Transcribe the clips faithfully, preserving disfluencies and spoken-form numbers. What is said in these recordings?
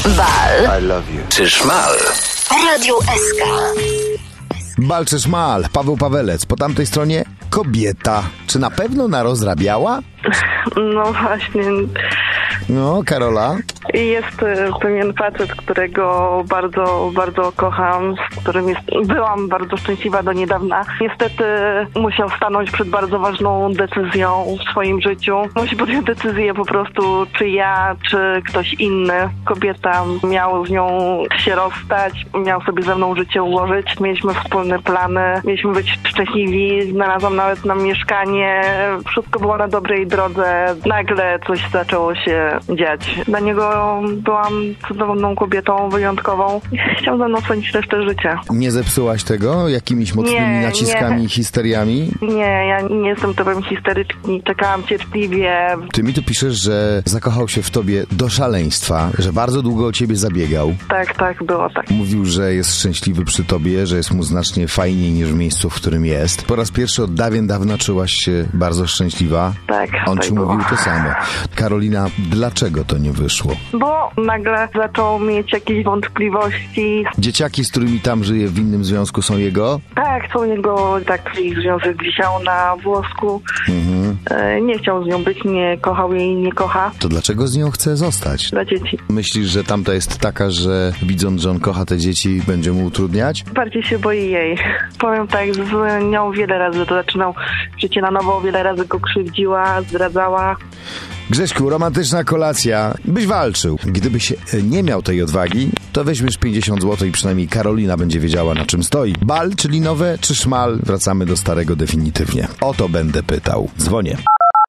Bal. I love you. Czy szmal? Radio S K. Bal czy szmal? Paweł Pawelec. Po tamtej stronie kobieta. Czy na pewno narozrabiała? No właśnie. No, Karola? Jest y, pewien facet, którego bardzo, bardzo kocham, z którym jest, byłam bardzo szczęśliwa do niedawna. Niestety musiał stanąć przed bardzo ważną decyzją w swoim życiu. Musi podjąć decyzję po prostu, czy ja, czy ktoś inny. Kobieta miał z nią się rozstać, miał sobie ze mną życie ułożyć. Mieliśmy wspólne plany, mieliśmy być szczęśliwi, znalazłam nawet nam mieszkanie. Wszystko było na dobrej drodze. Nagle coś zaczęło się dziać. Dla niego byłam cudowną kobietą, wyjątkową. Chciał ze mną spędzić resztę życia. Nie zepsułaś tego jakimiś mocnymi nie, naciskami, nie. histeriami? Nie, ja nie jestem typem histeryczki. Czekałam cierpliwie. Ty mi tu piszesz, że zakochał się w tobie do szaleństwa, że bardzo długo o ciebie zabiegał. Tak, tak, było tak. Mówił, że jest szczęśliwy przy tobie, że jest mu znacznie fajniej niż w miejscu, w którym jest. Po raz pierwszy od dawien dawna czułaś się bardzo szczęśliwa. Tak, On tak ci było. mówił to samo. Karolina, dlaczego to nie wyszło? Bo nagle zaczął mieć jakieś wątpliwości. Dzieciaki, z którymi tam żyje w innym związku, są jego? Tak, są jego, tak, ich związek wisiał na włosku. Mhm. E, nie chciał z nią być, nie kochał jej, nie kocha. To dlaczego z nią chce zostać? Dla dzieci. Myślisz, że tamta jest taka, że widząc, że on kocha te dzieci, będzie mu utrudniać? Bardziej się boi jej. Powiem tak, z nią wiele razy to zaczynał życie na nowo, wiele razy go krzywdziła, zdradzała. Grześku, romantyczna kolacja. Byś walczył. Gdybyś nie miał tej odwagi, to weźmiesz pięćdziesiąt złotych i przynajmniej Karolina będzie wiedziała, na czym stoi. Bal, czyli nowe, czy szmal? Wracamy do starego definitywnie. O to będę pytał. Dzwonię.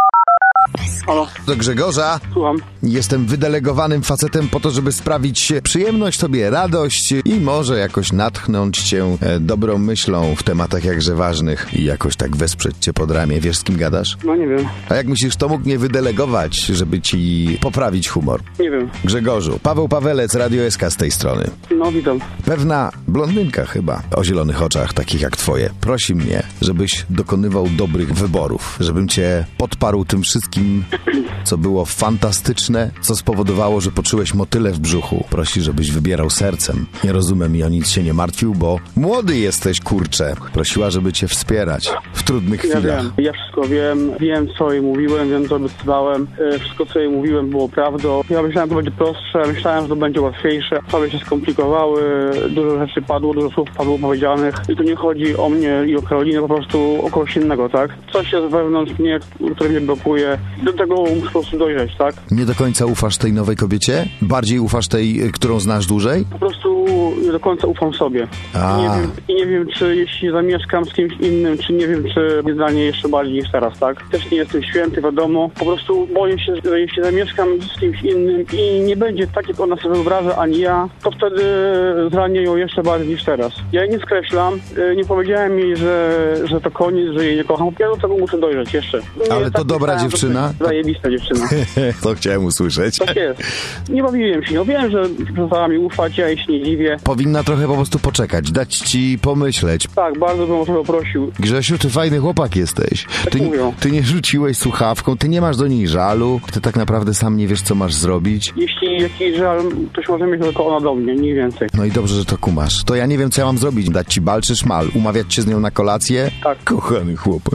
Halo, Do Grzegorza. słucham. Jestem wydelegowanym facetem po to, żeby sprawić przyjemność tobie, radość i może jakoś natchnąć cię e, dobrą myślą w tematach jakże ważnych i jakoś tak wesprzeć cię pod ramię. Wiesz, z kim gadasz? No nie wiem, A jak myślisz, to mógł mnie wydelegować, żeby ci poprawić humor? nie wiem. Grzegorzu, Paweł Pawelec, Radio S K z tej strony. No witam. Pewna blondynka chyba, o zielonych oczach, takich jak twoje, prosi mnie, żebyś dokonywał dobrych wyborów, żebym cię podparł tym wszystkim, co było fantastyczne, co spowodowało, że poczułeś motyle w brzuchu. Prosi, żebyś wybierał sercem. Nie rozumiem i o nic się nie martwił, bo młody jesteś, kurczę. Prosiła, żeby cię wspierać w trudnych Ja chwilach. wiem, ja wszystko wiem, wiem co jej mówiłem, wiem co obiecywałem. E, Wszystko co jej mówiłem było prawdą. Ja myślałem, że to będzie prostsze, myślałem, że to będzie łatwiejsze. Sprawy się skomplikowały, dużo rzeczy padło, dużo słów padło powiedzianych. I tu nie chodzi o mnie i o Karolinę, po prostu o kogoś innego, tak? Coś jest wewnątrz mnie, które mnie blokuje. Do tego muszę po prostu dojrzeć, tak? Nie do końca ufasz tej nowej kobiecie? Bardziej ufasz tej, y, którą znasz dłużej? Po prostu nie do końca ufam sobie. A. I nie wiem, i nie wiem, czy jeśli zamieszkam z kimś innym, czy nie wiem, czy jest dla niej jeszcze bardziej niż teraz, tak? Też nie jestem święty, wiadomo. Po prostu boję się, że jeśli zamieszkam z kimś innym i nie będzie tak, jak ona sobie wyobraża, ani ja, to wtedy zranię ją jeszcze bardziej niż teraz. Ja jej nie skreślam, nie powiedziałem jej, że, że to koniec, że jej nie kocham. Ja do tego muszę dojrzeć jeszcze. Nie, Ale to tak dobra myślałem, dziewczyna? że to zajebista dziewczyna. To chciałem usłyszeć. Tak jest. Nie bawiłem się. No wiem, że przestała mi ufać, ja jej się nie dziwię. Powinna trochę po prostu poczekać, dać ci pomyśleć. Tak, bardzo bym o to prosił. Grzesiu, ty fajny chłopak jesteś. Ty, mówią. ty nie rzuciłeś słuchawką, ty nie masz do niej żalu, ty tak naprawdę sam nie wiesz, co masz zrobić. Jeśli jakiś żal ktoś może mieć, tylko ona do mnie, nie więcej. No i dobrze, że to kumasz. To ja nie wiem, co ja mam zrobić. Dać ci bal czy szmal? Umawiać się z nią na kolację? Tak. Kochany chłopak.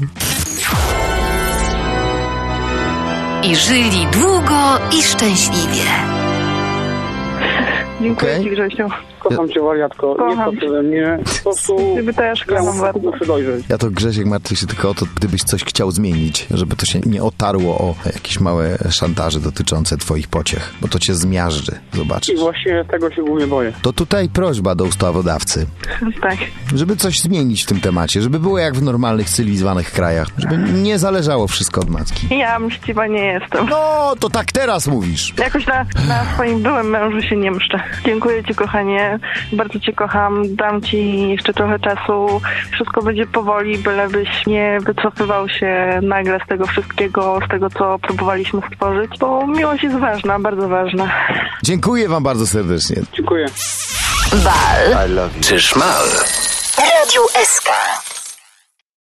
I żyli długo i szczęśliwie. Dziękuję Okej. ci, Grzesiu. Kocham cię, wariatko. Nie Kocham to tyle mnie. Po prostu Ciebie też ja kocham bardzo. muszę dojrzeć. Ja to, Grzesiek, martwię się tylko o to, gdybyś coś chciał zmienić, żeby to się nie otarło o jakieś małe szantaże dotyczące twoich pociech, bo to cię zmiażdży, I zobaczysz. właśnie tego się głównie boję. To tutaj prośba do ustawodawcy, Tak. żeby coś zmienić w tym temacie, żeby było jak w normalnych, cywilizowanych krajach, żeby nie zależało wszystko od matki. Ja mściwa nie jestem. No, to tak teraz mówisz. Jakoś na, na swoim byłym mężu się nie mszczę. Dziękuję ci, kochanie. Bardzo cię kocham. Dam ci jeszcze trochę czasu. Wszystko będzie powoli, bylebyś nie wycofywał się nagle z tego wszystkiego, z tego, co próbowaliśmy stworzyć, bo miłość jest ważna, bardzo ważna. Dziękuję wam bardzo serdecznie. Dziękuję. Bal. I love you. Czy szmal? Radio S